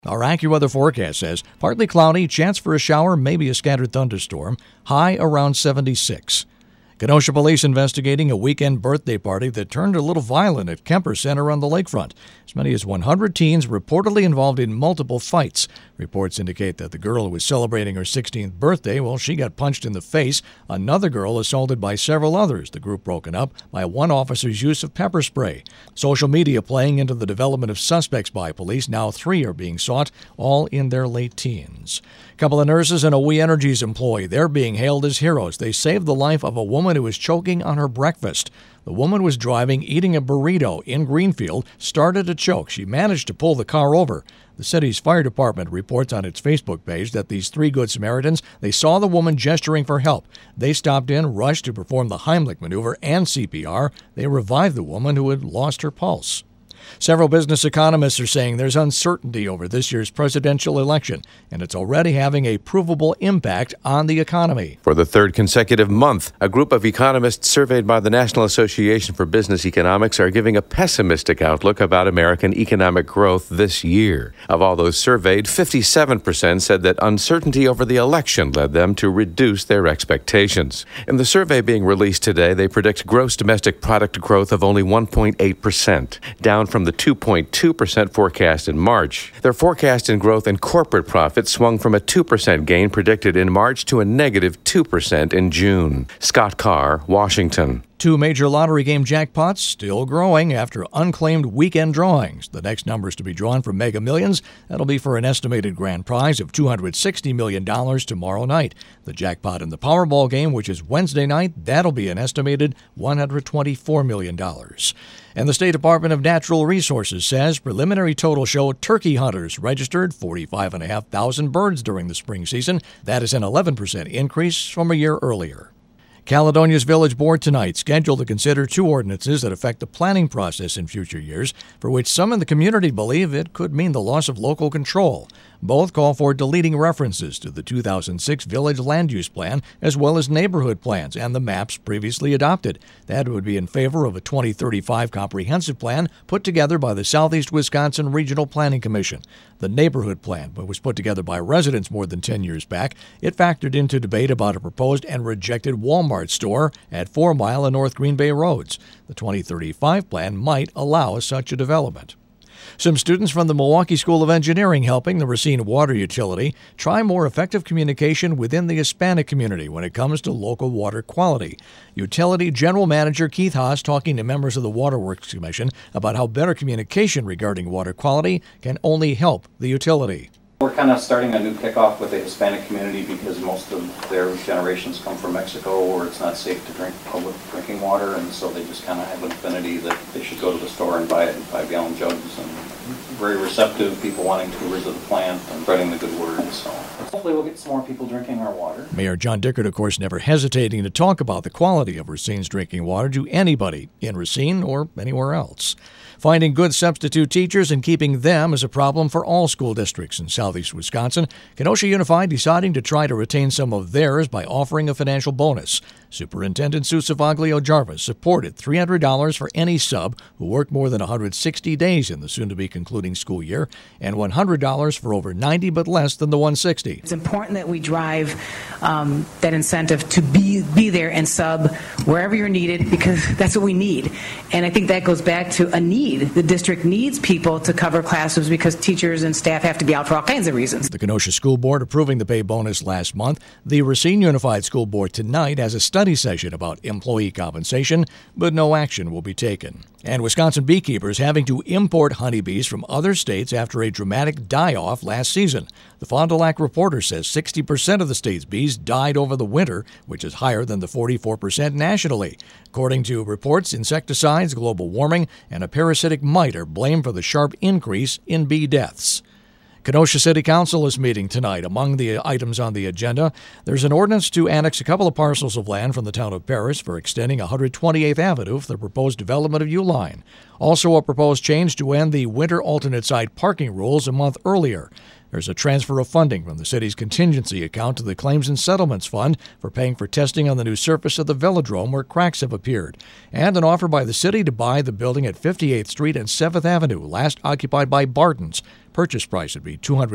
Our AccuWeather forecast says partly cloudy, chance for a shower, maybe a scattered thunderstorm, high around 76. Kenosha police investigating a weekend birthday party that turned a little violent at Kemper Center on the lakefront. As many as 100 teens reportedly involved in multiple fights. Reports indicate that the girl who was celebrating her 16th birthday, she got punched in the face. Another girl assaulted by several others. The group broken up by one officer's use of pepper spray. Social media playing into the development of suspects by police. Now 3 are being sought, all in their late teens. A couple of nurses and a We Energies employee, they're being hailed as heroes. They saved the life of a woman who was choking on her breakfast. The woman was driving, eating a burrito in Greenfield, started to choke. She managed to pull the car over. The city's fire department reports on its Facebook page that these 3 Good Samaritans, they saw the woman gesturing for help. They stopped in, rushed to perform the Heimlich maneuver and CPR. They revived the woman who had lost her pulse. Several business economists are saying there's uncertainty over this year's presidential election, and it's already having a provable impact on the economy. For the 3rd consecutive month, a group of economists surveyed by the National Association for Business Economics are giving a pessimistic outlook about American economic growth this year. Of all those surveyed, 57% said that uncertainty over the election led them to reduce their expectations. In the survey being released today, they predict gross domestic product growth of only 1.8%, down from the 2.2% forecast in March. Their forecast in growth in corporate profits swung from a 2% gain predicted in March to a negative 2% in June. Scott Carr, Washington. 2 major lottery game jackpots still growing after unclaimed weekend drawings. The next numbers to be drawn for Mega Millions. That'll be for an estimated grand prize of $260 million tomorrow night. The jackpot in the Powerball game, which is Wednesday night, that'll be an estimated $124 million. And the State Department of Natural Resources says preliminary totals show turkey hunters registered 45,500 birds during the spring season. That is an 11% increase from a year earlier. Caledonia's Village Board tonight scheduled to consider 2 ordinances that affect the planning process in future years, for which some in the community believe it could mean the loss of local control. Both call for deleting references to the 2006 Village Land Use Plan, as well as neighborhood plans and the maps previously adopted. That would be in favor of a 2035 comprehensive plan put together by the Southeast Wisconsin Regional Planning Commission. The neighborhood plan was put together by residents more than 10 years back. It factored into debate about a proposed and rejected Walmart store at 4 Mile and North Green Bay roads. The 2035 plan might allow such a development. Some students from the Milwaukee School of Engineering helping the Racine Water Utility try more effective communication within the Hispanic community when it comes to local water quality. Utility General Manager Keith Haas talking to members of the Waterworks Commission about how better communication regarding water quality can only help the utility. We're kind of starting a new kickoff with the Hispanic community because most of their generations come from Mexico where it's not safe to drink public drinking water, and so they just kind of have an affinity that they should go to the store and buy it in 5-gallon jugs, and very receptive, people wanting tours of the plant and spreading the good word. So hopefully we'll get some more people drinking our water. Mayor John Dickert, of course, never hesitating to talk about the quality of Racine's drinking water to anybody in Racine or anywhere else. Finding good substitute teachers and keeping them is a problem for all school districts in southeast Wisconsin. Kenosha Unified deciding to try to retain some of theirs by offering a financial bonus. Superintendent Sue Savaglio-Jarvis supported $300 for any sub who worked more than 160 days in the soon-to-be concluding school year, and $100 for over 90 but less than the 160. It's important that we drive that incentive to be there and sub wherever you're needed, because that's what we need. And I think that goes back to a need. The district needs people to cover classes because teachers and staff have to be out for all kinds of reasons. The Kenosha School Board approving the pay bonus last month. The Racine Unified School Board tonight has a study session about employee compensation, but no action will be taken. And Wisconsin beekeepers having to import honeybees from other states after a dramatic die-off last season. The Fond du Lac Reporter says 60% of the state's bees died over the winter, which is higher than the 44% nationally. According to reports, insecticides, global warming, and a parasitic mite are blamed for the sharp increase in bee deaths. Kenosha City Council is meeting tonight. Among the items on the agenda, there's an ordinance to annex a couple of parcels of land from the town of Paris for extending 128th Avenue for the proposed development of U-Line. Also a proposed change to end the winter alternate site parking rules a month earlier. There's a transfer of funding from the city's contingency account to the Claims and Settlements Fund for paying for testing on the new surface of the Velodrome where cracks have appeared. And an offer by the city to buy the building at 58th Street and 7th Avenue, last occupied by Barton's. Purchase price would be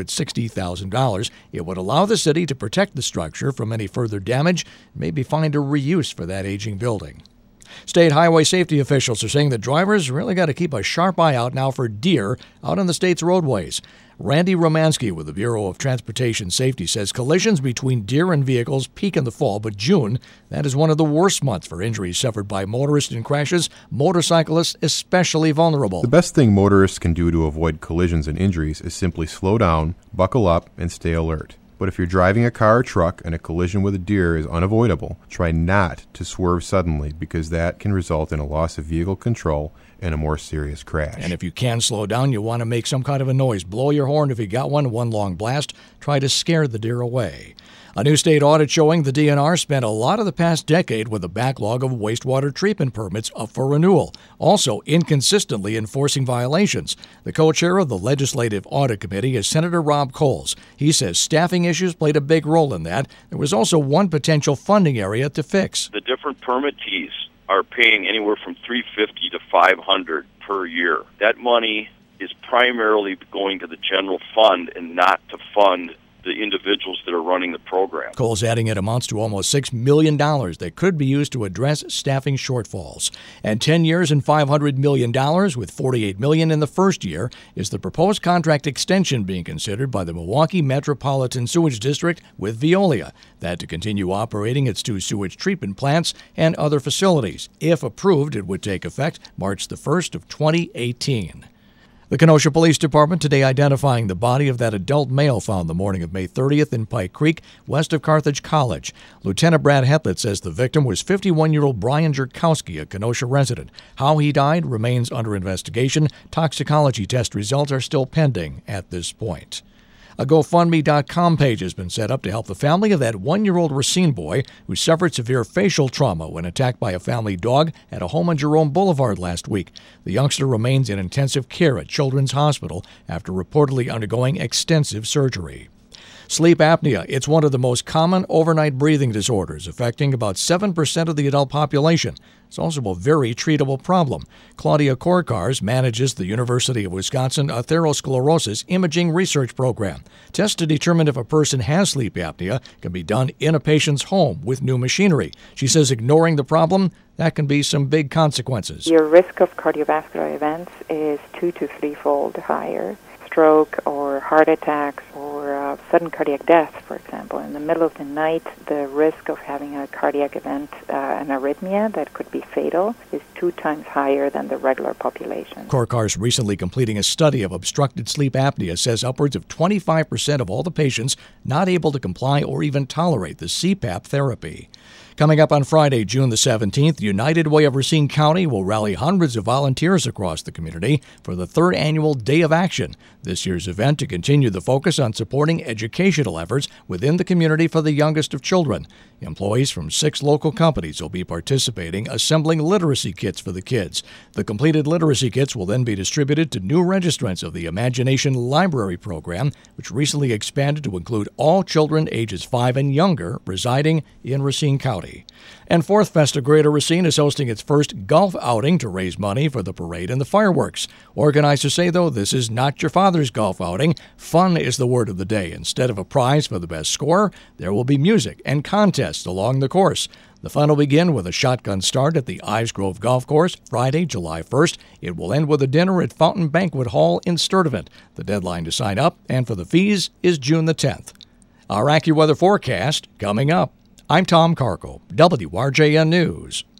$260,000. It would allow the city to protect the structure from any further damage and maybe find a reuse for that aging building. State highway safety officials are saying that drivers really got to keep a sharp eye out now for deer out on the state's roadways. Randy Romansky with the Bureau of Transportation Safety says collisions between deer and vehicles peak in the fall, but June, that is one of the worst months for injuries suffered by motorists in crashes, motorcyclists especially vulnerable. The best thing motorists can do to avoid collisions and injuries is simply slow down, buckle up, and stay alert. But if you're driving a car or truck and a collision with a deer is unavoidable, try not to swerve suddenly because that can result in a loss of vehicle control and a more serious crash. And if you can slow down, you want to make some kind of a noise. Blow your horn if you got one long blast. Try to scare the deer away. A new state audit showing the DNR spent a lot of the past decade with a backlog of wastewater treatment permits up for renewal, also inconsistently enforcing violations. The co-chair of the Legislative Audit Committee is Senator Rob Coles. He says staffing issues played a big role in that. There was also one potential funding area to fix. The different permittees are paying anywhere from $350 to $500 per year. That money is primarily going to the general fund and not to fund the individuals that are running the program. Cole's adding it amounts to almost $6 million that could be used to address staffing shortfalls. And 10 years and $500 million, with $48 million in the first year, is the proposed contract extension being considered by the Milwaukee Metropolitan Sewage District with Veolia, that to continue operating its 2 sewage treatment plants and other facilities. If approved, it would take effect March the 1st of 2018. The Kenosha Police Department today identifying the body of that adult male found the morning of May 30th in Pike Creek, west of Carthage College. Lieutenant Brad Hetlett says the victim was 51-year-old Brian Jerkowski, a Kenosha resident. How he died remains under investigation. Toxicology test results are still pending at this point. A GoFundMe.com page has been set up to help the family of that 1-year-old Racine boy who suffered severe facial trauma when attacked by a family dog at a home on Jerome Boulevard last week. The youngster remains in intensive care at Children's Hospital after reportedly undergoing extensive surgery. Sleep apnea. It's one of the most common overnight breathing disorders, affecting about 7% of the adult population. It's also a very treatable problem. Claudia Korkars manages the University of Wisconsin Atherosclerosis Imaging Research Program. Tests to determine if a person has sleep apnea can be done in a patient's home with new machinery. She says ignoring the problem, that can be some big consequences. Your risk of cardiovascular events is 2 to 3-fold higher. Stroke or heart attacks or sudden cardiac death, for example. In the middle of the night, the risk of having a cardiac event, an arrhythmia that could be fatal, is 2 times higher than the regular population. Korkars recently completing a study of obstructed sleep apnea says upwards of 25% of all the patients not able to comply or even tolerate the CPAP therapy. Coming up on Friday, June the 17th, United Way of Racine County will rally hundreds of volunteers across the community for the 3rd annual Day of Action. This year's event to continue the focus on supporting educational efforts within the community for the youngest of children. Employees from 6 local companies will be participating, assembling literacy kits for the kids. The completed literacy kits will then be distributed to new registrants of the Imagination Library program, which recently expanded to include all children ages 5 and younger residing in Racine County. And Fourth Fest of Greater Racine is hosting its first golf outing to raise money for the parade and the fireworks. Organizers say, though, this is not your father's golf outing. Fun is the word of the day. Instead of a prize for the best score, there will be music and contests along the course. The fun will begin with a shotgun start at the Ives Grove Golf Course Friday, July 1st. It will end with a dinner at Fountain Banquet Hall in Sturtevant. The deadline to sign up and for the fees is June the 10th. Our AccuWeather forecast coming up. I'm Tom Carco, WRJN News.